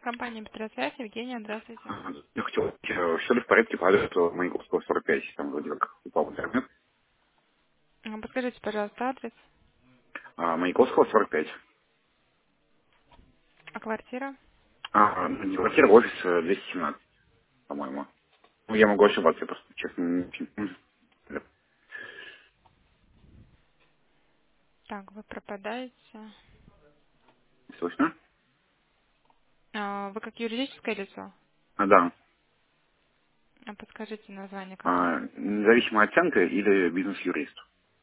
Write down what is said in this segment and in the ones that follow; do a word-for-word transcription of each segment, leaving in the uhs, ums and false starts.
Компания «Петросвязь». Евгения, здравствуйте. А, Я хотел, все ли в порядке по адресу Маяковского сорок пять, там вроде как упал интернет. А, Подскажите, пожалуйста, адрес, А, Маяковского сорок пять. а квартира? А, ну, не квартира, офис э, двести семнадцать, по-моему. Ну, я могу ошибаться, я просто, честно, не очень помню. Да. Так, вы пропадаете. Слышно? А, Вы как юридическое лицо? А, да. А Подскажите название А, компании. независимая оценка или бизнес-юрист?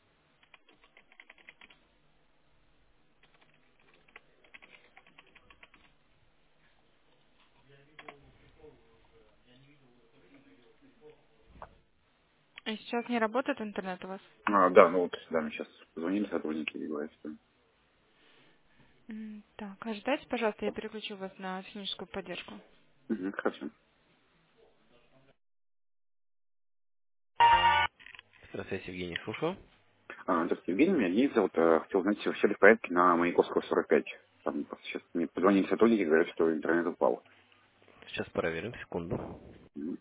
И сейчас не работает интернет у вас? А, да, ну вот, да, мне сейчас позвонили сотрудники и говорят, что... М, Так, ожидайте, пожалуйста, я переключу вас на техническую поддержку. Угу, хорошо. Здравствуйте, Евгений, слушаю. А, здравствуйте, Евгений, меня Денис зовут. э, Хотел знать, все ли в порядке на Маяковского сорок пять. Там просто сейчас мне позвонили сотрудники и говорят, что интернет упал. Сейчас проверим, секунду. Мгм.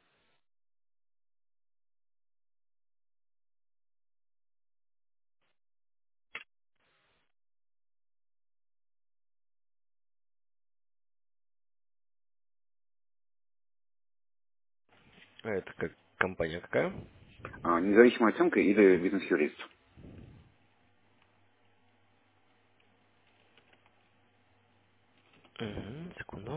А это как компания какая? А, независимая оценка или бизнес-юрист? Угу, секунду.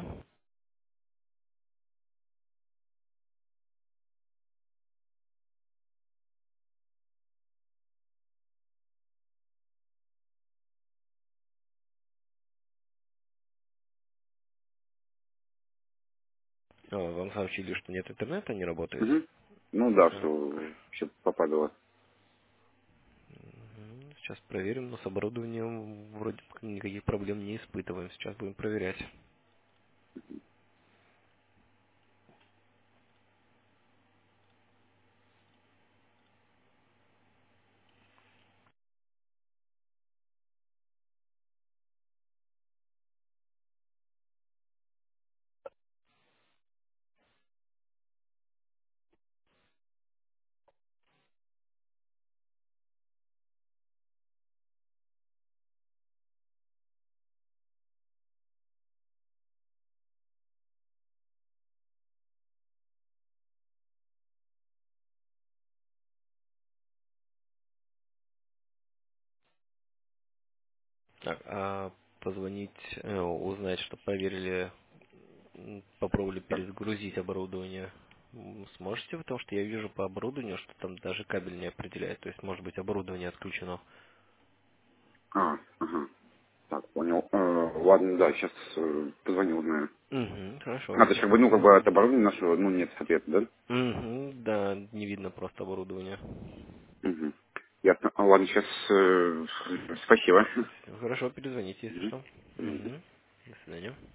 А, вам сообщили, что нет интернета, не работает? Мгм. Ну да, Так, что все попадало. мгм, сейчас проверим, но с оборудованием вроде как никаких проблем не испытываем. Сейчас будем проверять. Так, а позвонить, э, узнать, что проверили, м, попробовали перезагрузить оборудование. М, Сможете, потому что я вижу по оборудованию, что там даже кабель не определяет. То есть, может быть, оборудование отключено. А, ага. Так, понял. Э, ладно, да, сейчас позвоню, узнаю. Угу, хорошо, А, то есть, как бы, ну, как бы от оборудования нашего, ну, нет ответа, да? угу, да, не видно просто оборудование. Угу. Ясно. А, ладно, сейчас спасибо. Всё, хорошо, перезвоните, если Мгм. что. Извините. Угу. До свидания.